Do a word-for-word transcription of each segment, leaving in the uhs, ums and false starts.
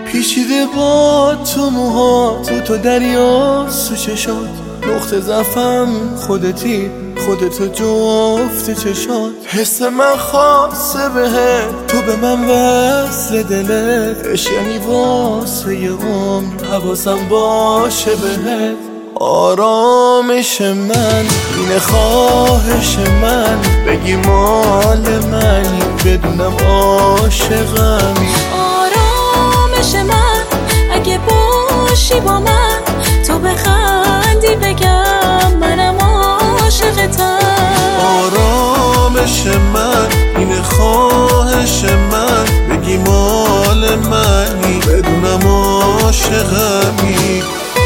پیچیده با تو موها تو تو دریا سو چشات، نقطه ضعفم خودتی خودتو جفت چشات. حس من خاصه بهت، تو به من وصل دلت، عشق یعنی واسه یه عمر حواسم باشه بهت. آرامش من اینه، خواهش من بگی مال منی بدونم عاشقمی. آرامش من اگه باشی با من، تو بخندی بگم منم عاشقتم. آرامش من اینه، خواهش من بگی مال منی بدونم عاشقمی.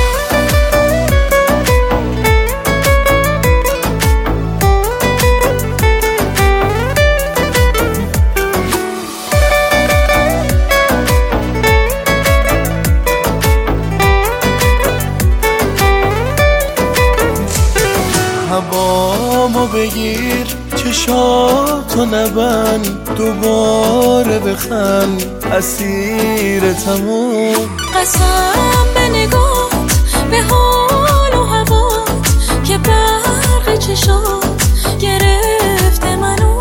هوامو بگیر چشاتو نبند، دوباره بخند اسیرتمون. قسم به نگات به حال و هوات که برق چشات گرفته منو.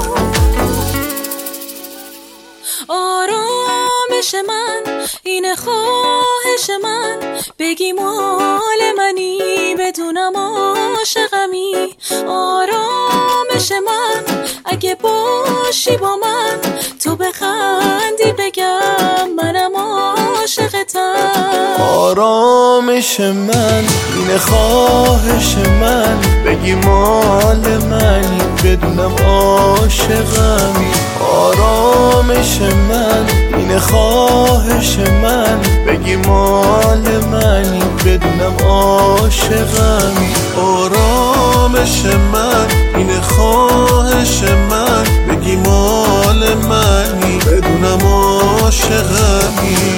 آرامش من اینه، خواهش من بگی مال منی بدونم عاشقمی. آرامش من اگه باشی با من، تو بخندی بگم منم عاشقتم. آرامش من اینه، خواهش من بگی مال منی بدونم عاشقمی. آرامش من اینه، خواهش من بگی مال منی بدونم عاشقمی. آرامش من اینه، خواهش من بگی مال منی بدونم عاشقمی.